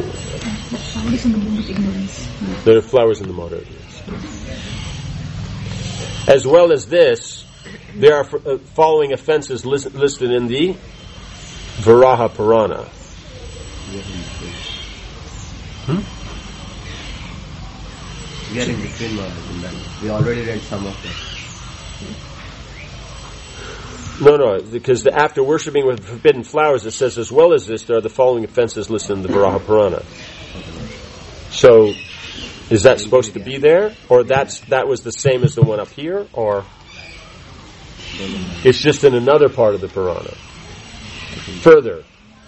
They're flowers in the motor. As well as this, there are uh, following offenses list, listed in the Varaha Purana. Hmm? We are in between Maharaj. We already read some of them. No, no, because the, after worshipping with forbidden flowers, it says, as well as this, there are the following offenses listed in the Varaha Purana. So, is that supposed to be there? Or that's that was the same as the one up here? Or it's just in another part of the Purana? Further.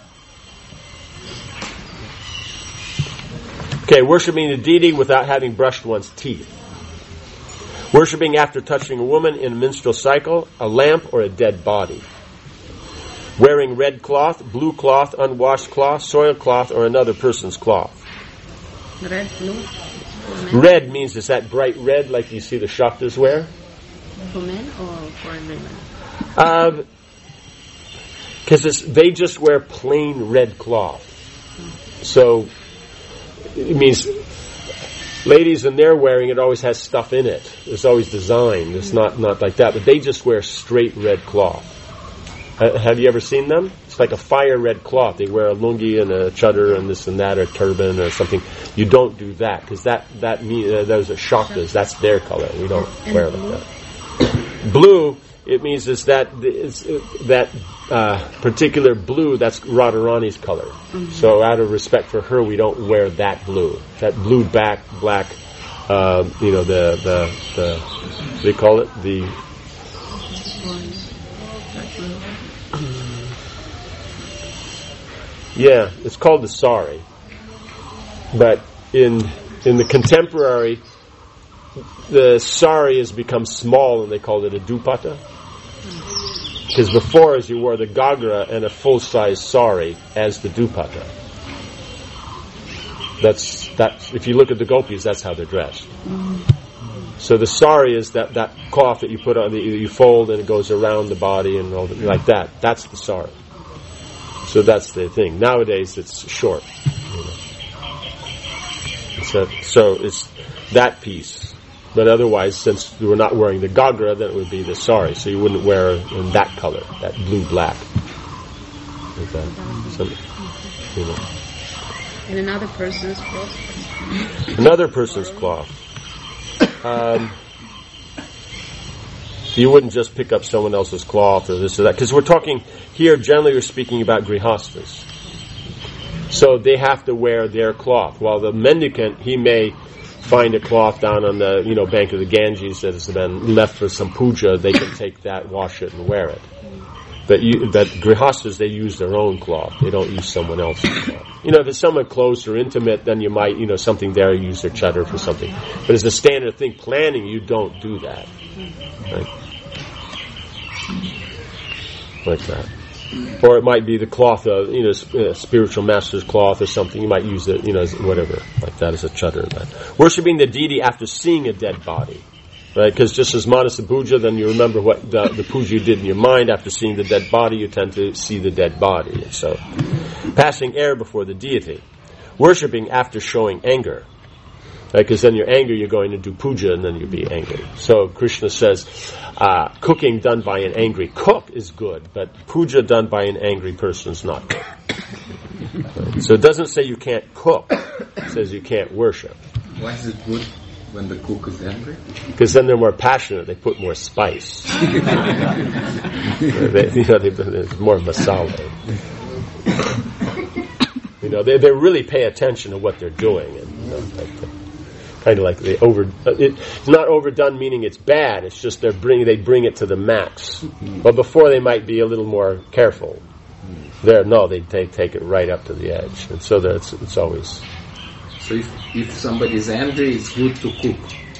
Okay, worshipping the deity without having brushed one's teeth. Worshipping after touching a woman in a menstrual cycle, a lamp, or a dead body. Wearing red cloth, blue cloth, unwashed cloth, soiled cloth, or another person's cloth. Red, blue. Red means is that bright red like you see the Shaktas wear? For men or for everyone? Because um, they just wear plain red cloth. So it means ladies, when they're wearing it, always has stuff in it. It's always designed. It's not, not like that. But they just wear straight red cloth. Uh, have you ever seen them? It's like a fire red cloth. They wear a lungi and a chadar and this and that, or turban or something. You don't do that because that that mean, uh, those are shaktas. That's their color. We don't and wear blue? like that. Blue, it means is that it's, uh, that uh, particular blue. That's Radharani's color. Mm-hmm. So out of respect for her, we don't wear that blue. That blue back black. Uh, you know the the the they call it the. Yeah, it's called the sari. But in in the contemporary, the sari has become small and they called it a dupatta. Because before, as you wore the gagra and a full-size sari as the dupatta. That's that. If you look at the gopis, that's how they're dressed. So the sari is that, that cloth that you put on, that you fold and it goes around the body and all the, like that. That's the sari. So that's the thing. Nowadays, it's short. You know. So, so it's that piece. But otherwise, since we're not wearing the gagra, then it would be the sari. So you wouldn't wear in that color, that blue-black. Like that. So, you know. And another person's cloth. Another person's cloth. Um, you wouldn't just pick up someone else's cloth or this or that. Because we're talking, here generally we're speaking about grihastas. So they have to wear their cloth. While the mendicant, he may find a cloth down on the you know bank of the Ganges that has been left for some puja, they can take that, wash it, and wear it. But you, that grihastas, they use their own cloth. They don't use someone else's cloth. You know, if it's someone close or intimate, then you might, you know, something there, use their chadar for something. But as a standard thing, planning, you don't do that. Right? Like that. Or it might be the cloth of, you know, uh, spiritual master's cloth or something. You might use it, you know, as whatever, like that as a chadar. Worshipping the deity after seeing a dead body. Right? Because just as Manasa Puja, then you remember what the, the puja you did in your mind. After seeing the dead body, you tend to see the dead body. And so, passing air before the deity. Worshipping after showing anger. Because right? Then your anger, you're going to do puja and then you'll be angry. So Krishna says, uh, cooking done by an angry cook is good, but puja done by an angry person is not good. Right? So it doesn't say you can't cook. It says you can't worship. Why is it good when the cook is angry? Because then they're more passionate. They put more spice. they, you know, they, there's more masala. You know, they they really pay attention to what they're doing, and you know, like the, kind of like they over. It, it's not overdone, meaning it's bad. It's just they bring they bring it to the max. But before they might be a little more careful. There, no, they take take it right up to the edge, and so that it's, it's always. So if, if somebody is angry, it's good to cook.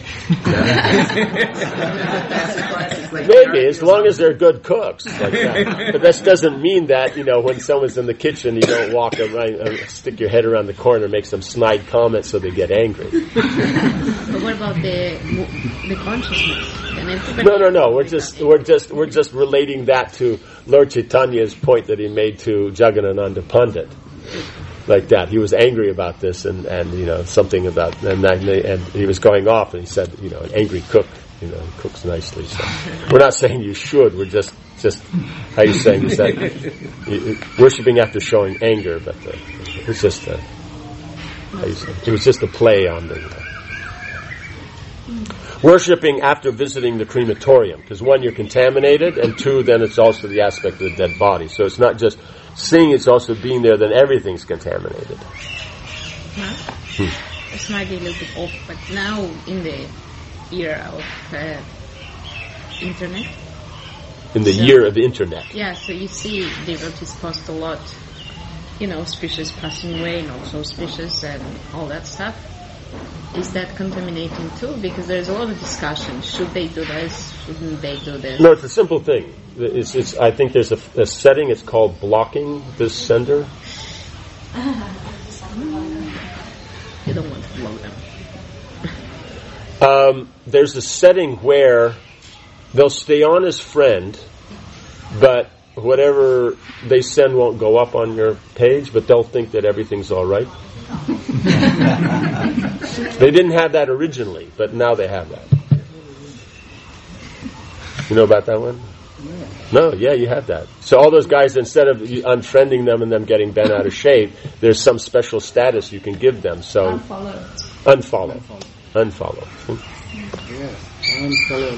Maybe, as long as they're good cooks. Like that. But that doesn't mean that, you know, when someone's in the kitchen, you don't walk around, uh, stick your head around the corner and make some snide comments so they get angry. But what about the the consciousness? No, no, no. We're just we're just we're just relating that to Lord Chaitanya's point that he made to Jagannananda Pandit, like that. He was angry about this, and, and you know something about, and, and he was going off, and he said, you know, an angry cook, you know, cooks nicely. So we're not saying you should. We're just, just how you saying is that worshiping after showing anger, but uh, it's just a, how you say, it was just a play on the. Uh, Worshipping after visiting the crematorium, because one, you're contaminated, and two, then it's also the aspect of the dead body. So it's not just seeing, it's also being there, then everything's contaminated. Hmm. This might be a little bit off, but now in the era of uh, internet. In the so, year of the internet. Yeah, so you see devotees post a lot, you know, species passing away and also species and all that stuff. Is that contaminating too? Because there's a lot of discussion. Should they do this? Shouldn't they do this? No, it's a simple thing. It's, it's, I think there's a, a setting. It's called blocking this sender. You don't want to blow them. um, there's a setting where they'll stay on as friend, but whatever they send won't go up on your page, but they'll think that everything's all right. They didn't have that originally, but now they have that. You know about that one? No, yeah, you have that. So all those guys, instead of unfriending them and them getting bent out of shape, there's some special status you can give them. So Unfollow. Unfollow. Unfollow. Yeah, unfollow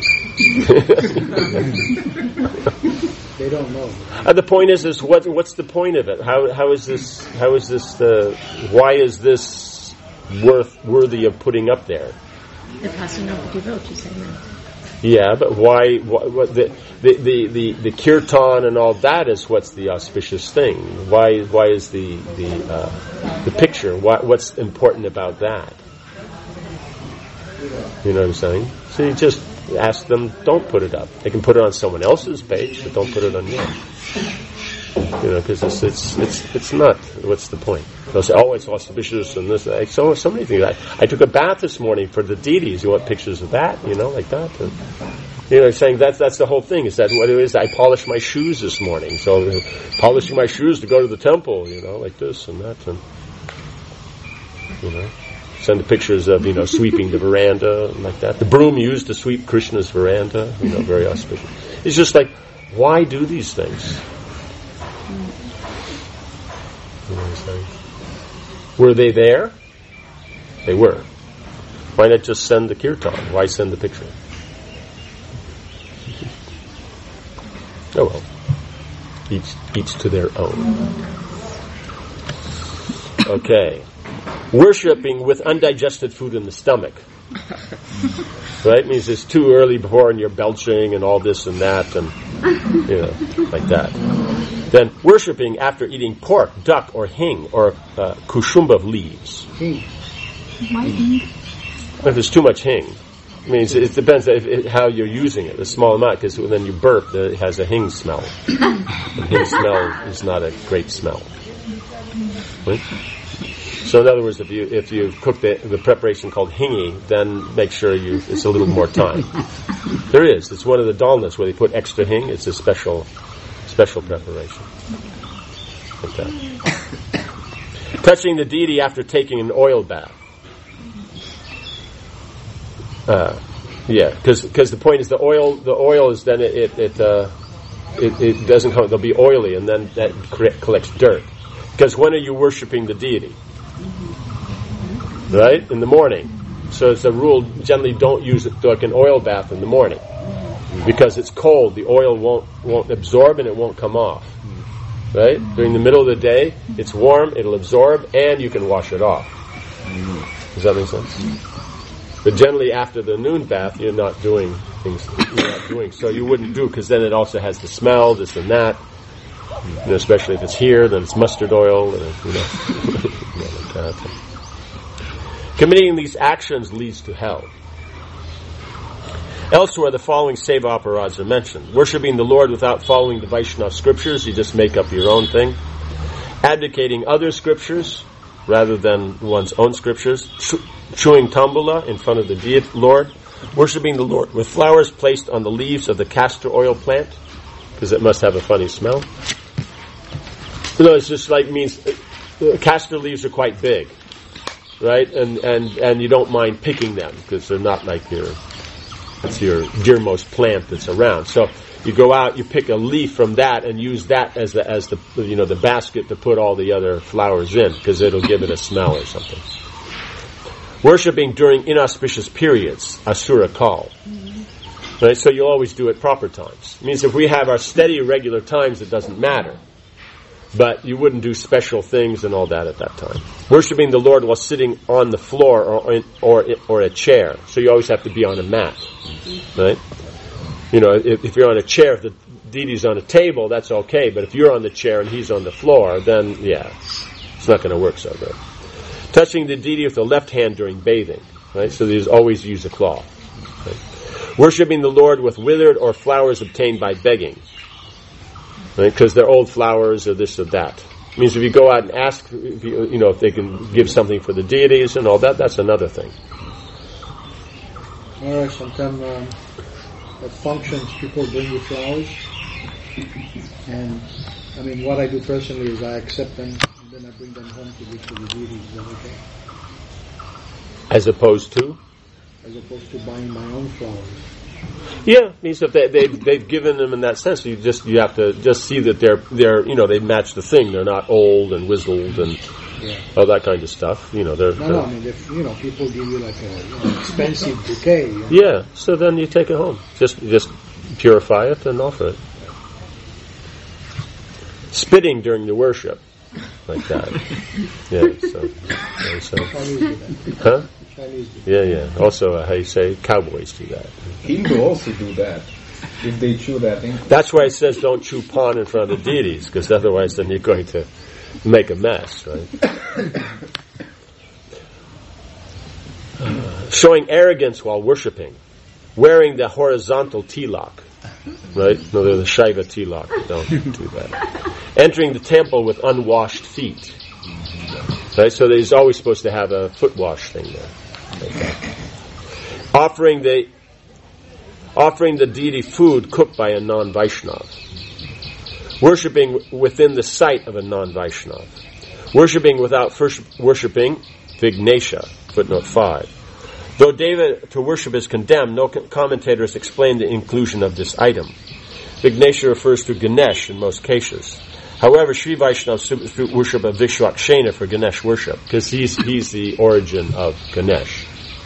a lot of people. They don't know. Uh, the point is, is what? What's the point of it? How? How is this? How is this? Uh, why is this worth worthy of putting up there? The passing of the devotees, I meant. Yeah, but why? What, what the, the the the the kirtan and all that is what's the auspicious thing? Why? Why is the the uh, the picture? What, what's important about that? You know what I'm saying? So you just ask them, don't put it up. They can put it on someone else's page, but don't put it on yours. You know, because it's, it's it's it's not. What's the point? They'll say, oh, it's auspicious and this. Like, so so many things. I, I took a bath this morning for the deities. You want pictures of that? You know, like that. And, you know, saying that's that's the whole thing. Is that what it is? I polished my shoes this morning, so uh, polishing my shoes to go to the temple. You know, like this and that. And you know. Send the pictures of, you know, sweeping the veranda and like that. The broom used to sweep Krishna's veranda, you know, very auspicious. It's just like, why do these things? You know what I'm saying? Were they there? They were. Why not just send the kirtan? Why send the picture? Oh well. Each, each to their own. Okay. Worshipping with undigested food in the stomach. Right? Means it's too early before and you're belching and all this and that and, you know, like that. Then worshipping after eating pork, duck, or hing, or uh, kusumbha leaves. Hing. Why hing? If there's too much hing. It means it depends if, if, how you're using it. A small amount, because when you burp, it has a hing smell. The hing smell is not a great smell. Right? So in other words, if you if you cook the, the preparation called hingi, then make sure you it's a little more time. There is. It's one of the dalnas where they put extra hing. It's a special special preparation. Like that. Touching the deity after taking an oil bath. Uh, yeah, because the point is the oil the oil is then it it it, uh, it, it doesn't come. They'll be oily and then that collects dirt. Because when are you worshiping the deity? Right? In the morning. So it's a rule, generally don't use it like an oil bath in the morning. Because it's cold, the oil won't won't absorb and it won't come off. Right? During the middle of the day, it's warm, it'll absorb, and you can wash it off. Does that make sense? But generally after the noon bath, you're not doing things you're not doing. So you wouldn't do, because then it also has the smell, this and that. You know, especially if it's here, then it's mustard oil, and, you know, like that. Committing these actions leads to hell. Elsewhere, the following seva aparads are mentioned. Worshipping the Lord without following the Vaishnava scriptures, you just make up your own thing. Advocating other scriptures rather than one's own scriptures. Chewing tambula in front of the deity Lord. Worshipping the Lord with flowers placed on the leaves of the castor oil plant. Because it must have a funny smell. No, it's just like means uh, castor leaves are quite big, right? And and and you don't mind picking them because they're not like your it's your dearmost plant that's around. So you go out, you pick a leaf from that, and use that as the as the you know the basket to put all the other flowers in because it'll give it a smell or something. Worshipping during inauspicious periods, asura call. Mm-hmm. Right, so you always do it proper times. It means if we have our steady, regular times, it doesn't matter. But you wouldn't do special things and all that at that time. Worshipping the Lord while sitting on the floor or in, or or a chair. So you always have to be on a mat, right? You know, if, if you're on a chair, if the deity's on a table, that's okay. But if you're on the chair and he's on the floor, then yeah, it's not going to work so good. Touching the deity with the left hand during bathing, right? So there's always use a cloth. Right? Worshipping the Lord with withered or flowers obtained by begging. Right, because they're old flowers or this or that. It means if you go out and ask, if you, you know, if they can give something for the deities and all that, that's another thing. All right, sometimes um, at functions, people bring you flowers, and I mean, what I do personally is I accept them and then I bring them home to give to the deities. Is that okay? As opposed to? As opposed to buying my own flowers. Yeah, means if they, they've they've given them in that sense, you just you have to just see that they're they're you know they match the thing. They're not old and wizzled and yeah. all that kind of stuff. You know, they're no, no. I mean, if you know, people give you like a you know, expensive bouquet. You know? Yeah, so then you take it home. Just just purify it and offer it. Spitting during the worship, like that. Yeah. So, yeah, so. Chinese do that. Huh? Chinese do that. Yeah, yeah. Also, uh, how you say, cowboys do that. Hindu also do that. If they chew that ink. That's why it says don't chew pan in front of the deities, because otherwise then you're going to make a mess, right? Uh, showing arrogance while worshipping. Wearing the horizontal tilak. Right? No, they're the Shaiva tilak. Don't do that. Entering the temple with unwashed feet. Right? So there's always supposed to have a foot wash thing there. Okay. Offering the offering the deity food cooked by a non-Vaishnav. Worshipping within the sight of a non-Vaishnav. Worshipping without first worshipping Vignesha, footnote five. Though Deva to worship is condemned, no commentators explain the inclusion of this item. Vignesha refers to Ganesh in most cases. However, Sri Vaishnavas worship a Vishwakshena for Ganesh worship, because he's he's the origin of Ganesh.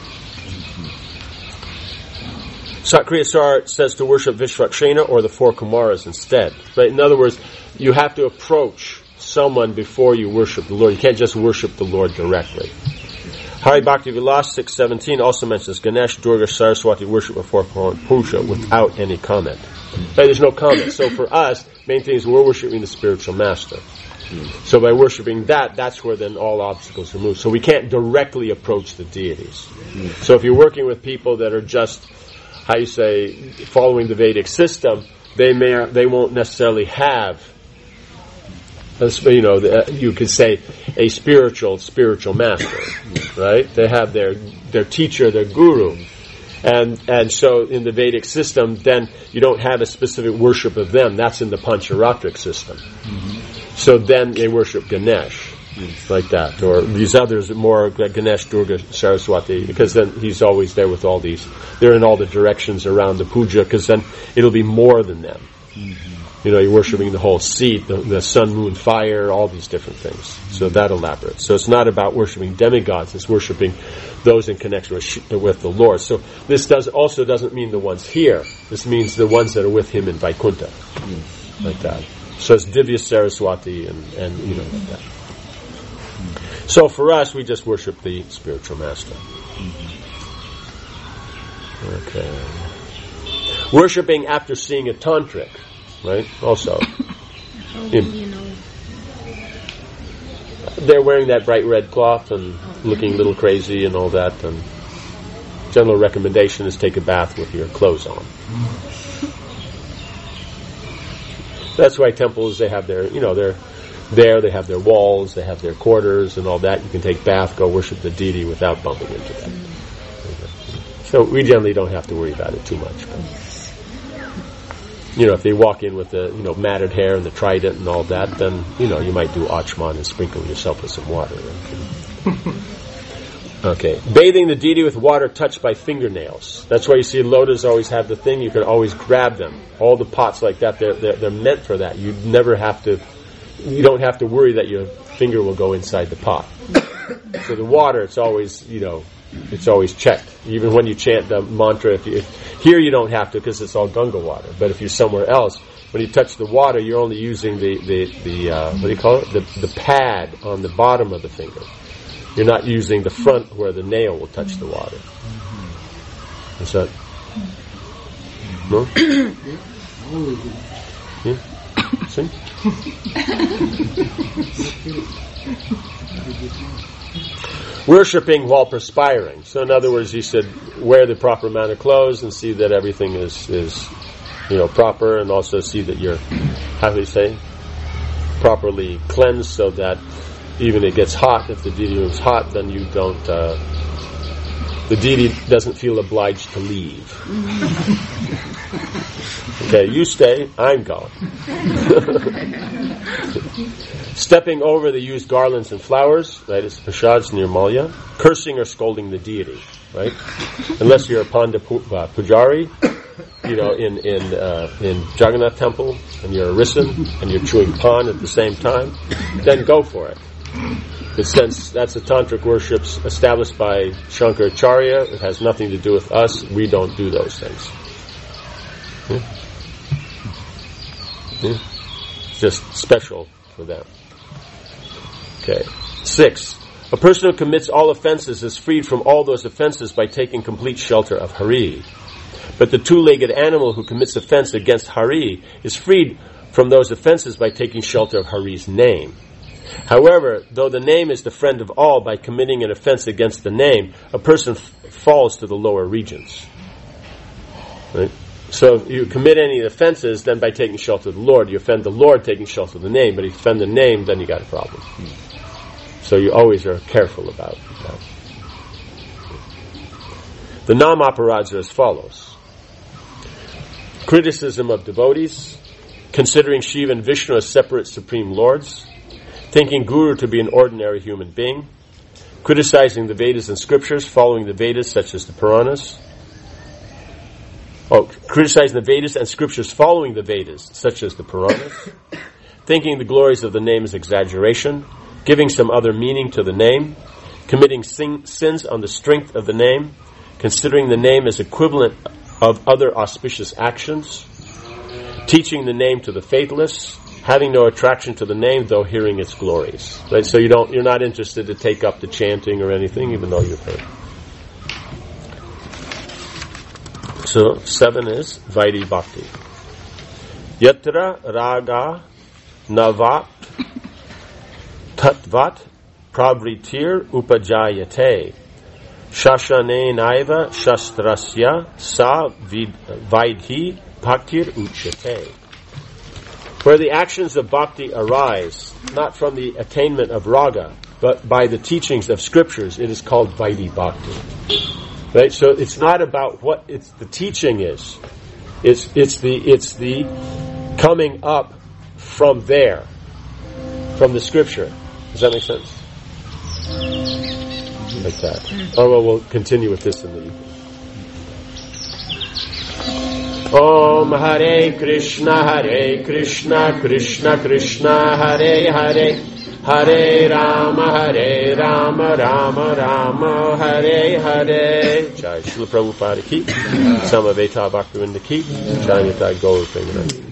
Sakriyasar says to worship Vishwakshena or the four Kumaras instead. Right? In other words, you have to approach someone before you worship the Lord. You can't just worship the Lord directly. Hari Bhakti Vilas six seventeen also mentions Ganesh, Durga, Saraswati worship before Purusha without any comment. Right? There's no comment. So for us, main thing is we're worshiping the spiritual master. So by worshiping that, that's where then all obstacles are removed. So we can't directly approach the deities. So if you're working with people that are just, how you say, following the Vedic system, they may they won't necessarily have, you know, the, you could say a spiritual spiritual master, right? They have their their teacher, their guru, and and so in the Vedic system, then you don't have a specific worship of them. That's in the Pancharatric system. Mm-hmm. So then they worship Ganesh. Like that, or these others more like Ganesh, Durga, Saraswati, because then he's always there with all these. They're in all the directions around the puja, because then it'll be more than them. Mm-hmm. You know, you're worshiping the whole seat, the, the sun, moon, fire, all these different things. Mm-hmm. So that elaborates. So it's not about worshiping demigods; it's worshiping those in connection with, with the Lord. So this does also doesn't mean the ones here. This means the ones that are with Him in Vaikuntha, mm-hmm. like that. So it's Divya Saraswati and and you know like that. So for us, we just worship the spiritual master. Okay. Worshipping after seeing a tantric, right? Also. How do you know? They're wearing that bright red cloth and looking a little crazy and all that. And general recommendation is take a bath with your clothes on. That's why temples, they have their, you know, their There they have their walls, they have their quarters and all that. You can take bath, go worship the deity without bumping into that. So we generally don't have to worry about it too much. But. you know, if they walk in with the, you know, matted hair and the trident and all that, then, you know, you might do Achman and sprinkle yourself with some water. Okay. Okay. Bathing the deity with water touched by fingernails. That's why you see lotus always have the thing, you can always grab them. All the pots like that, they're, they're, they're meant for that. You never have to, you don't have to worry that your finger will go inside the pot. So the water, it's always, you know, it's always checked. Even when you chant the mantra, if, you, if here you don't have to because it's all Ganga water. But if you're somewhere else, when you touch the water, you're only using the, the, the uh, what do you call it? The, the pad on the bottom of the finger. You're not using the front where the nail will touch the water. Is that? No? Yeah? See? Worshipping while perspiring. So in other words, he said, wear the proper amount of clothes and see that everything is, is you know, proper, and also see that you're, how do you say, properly cleansed so that even it gets hot, if the deity is hot, then you don't, uh, the deity doesn't feel obliged to leave. Okay, you stay, I'm gone. Stepping over the used garlands and flowers, right, it's pashads near Malya. Cursing or scolding the deity, right? Unless you're a Panda pu- uh, Pujari, you know, in in uh, in Jagannath temple, and you're a Risan, and you're chewing pan at the same time, then go for it. But since that's a tantric worship established by Shankaracharya, it has nothing to do with us. We don't do those things. Yeah? Yeah? It's just special for them. Okay. Six. A person who commits all offenses is freed from all those offenses by taking complete shelter of Hari. But the two-legged animal who commits offense against Hari is freed from those offenses by taking shelter of Hari's name. However, though the name is the friend of all, by committing an offense against the name, a person f- falls to the lower regions. Right? So if you commit any offenses, then by taking shelter of the Lord, you offend the Lord taking shelter of the name. But if you offend the name, then you got a problem. So you always are careful about that. The nam-aparads are as follows. Criticism of devotees, considering Shiva and Vishnu as separate supreme lords, thinking Guru to be an ordinary human being, criticizing the Vedas and scriptures, following the Vedas such as the Puranas, oh, criticizing the Vedas and scriptures following the Vedas such as the Puranas, thinking the glories of the name is exaggeration, giving some other meaning to the name, committing sin- sins on the strength of the name, considering the name as equivalent of other auspicious actions, teaching the name to the faithless, having no attraction to the name, though hearing its glories. Right? So you don't, you're not interested to take up the chanting or anything, even though you've heard. So seven is Vaidhi Bhakti. Yatra raga navat tatvat pravritir upajayate shashane naiva shastrasya sa vaidhi bhaktir uchate. Where the actions of bhakti arise, not from the attainment of raga, but by the teachings of scriptures, it is called Vaidhi Bhakti. Right? So it's not about what it's the teaching is. It's it's the it's the coming up from there, from the scripture. Does that make sense? Like that. Oh well, we'll continue with this in the evening. Om Hare Krishna, Hare Krishna, Krishna Krishna, Hare Hare, Hare Rama, Hare Rama, Rama Rama, Hare Hare. Jai Srila Prabhupada ki, Samaveta Bhaktivinoda ki, Jai Nitai Gaur Premanandi.